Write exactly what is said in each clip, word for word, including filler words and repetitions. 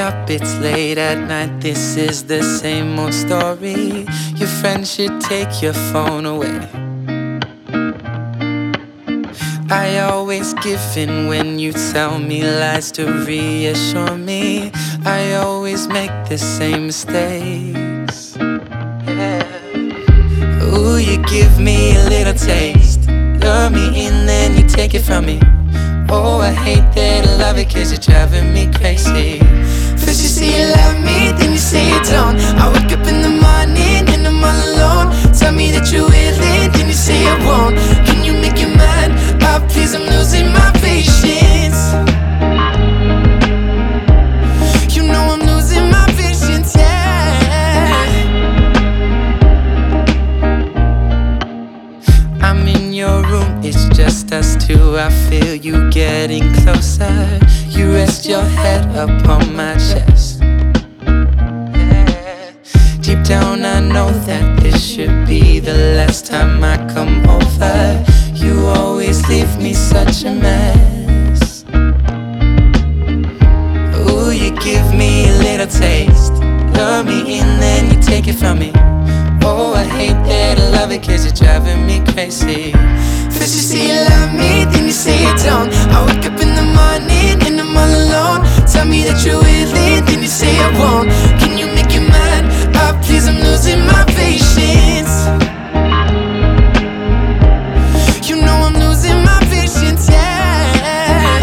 up, it's late at night. This is the same old story. Your friends should take your phone away. I always give in when you tell me lies to reassure me. I always make the same mistakes. Yeah. Ooh, you give me a little taste, lure me in, then you take it from me. Oh, I hate that I love it, cause you're driving me crazy. First you say you love me, then you say you don't. I wake up in the morning and I'm all alone. Tell me that you're willing, then you say I won't. Can you make your mind up, please? I'm losing my patience. You know I'm losing my patience, yeah. I'm in your room, it's just us two. I feel you getting closer. You rest your head upon my chest. Yeah. Deep down I know that this should be the last time I come over. You always leave me such a mess. Ooh, you give me a little taste, lure me in, then you take it from me. Oh, I hate that I love it, cause you're driving me crazy. First you say you love me, then you say you don't. I wake up in the morning and I'm all alone. Tell me that you're willing, then you say I won't. Can you make your mind up, please? I'm losing my patience. You know I'm losing my patience, yeah.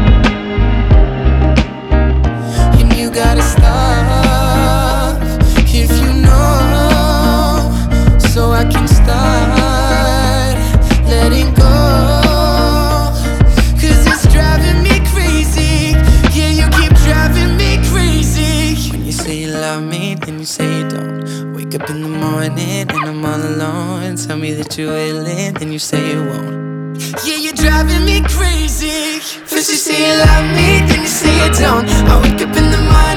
And you gotta stop if you know, so I can start letting go. Cause it's driving me crazy. Yeah, you keep driving me crazy. When you say you love me, then you say you don't. Wake up in the morning and I'm all alone. Tell me that you're willing, then you say you won't. Yeah, you're driving me crazy. First you say you love me, then you say you don't. I wake up in the morning